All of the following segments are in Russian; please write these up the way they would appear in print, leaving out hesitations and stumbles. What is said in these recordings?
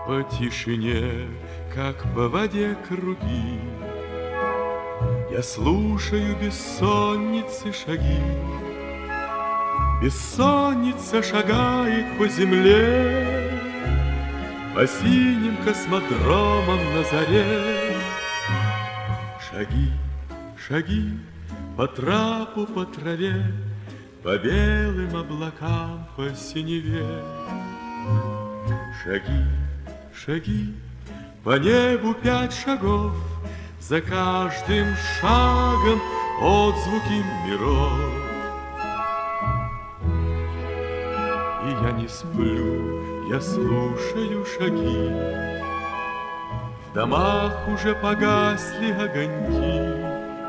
По тишине, как по воде круги, я слушаю бессонницы шаги. Бессонница шагает по земле, по синим космодромам на заре. Шаги, шаги по трапу, по траве, по белым облакам, по синеве. Шаги, шаги, по небу 5 шагов, за каждым шагом отзвуки миров. И я не сплю, я слушаю шаги. В домах уже погасли огоньки.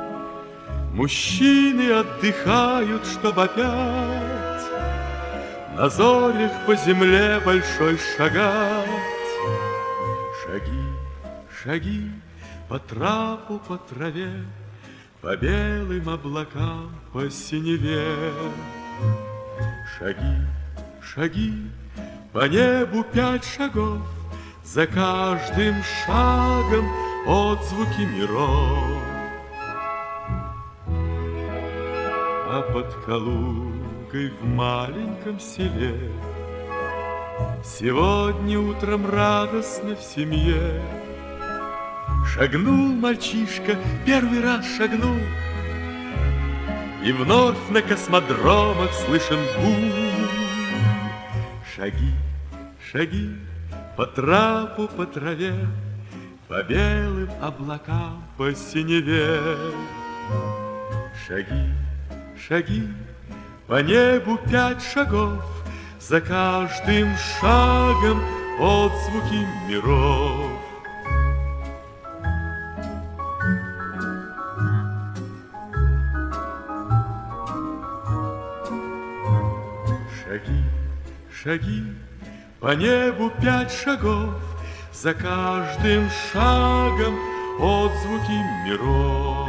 Мужчины отдыхают, чтоб опять на зорях по земле большой шагать. Шаги, шаги по трапу, по траве, по белым облакам, по синеве. Шаги, шаги, по небу 5 шагов, за каждым шагом отзвуки миров. А под Калугой в маленьком селе сегодня утром радостно в семье шагнул мальчишка, первый раз шагнул, и вновь на космодромах слышен гул. Шаги, шаги по трапу, по траве, по белым облакам, по синеве. Шаги, шаги по небу 5 шагов, за каждым шагом отзвуки миров. Шаги, шаги по небу 5 шагов, за каждым шагом отзвуки миров.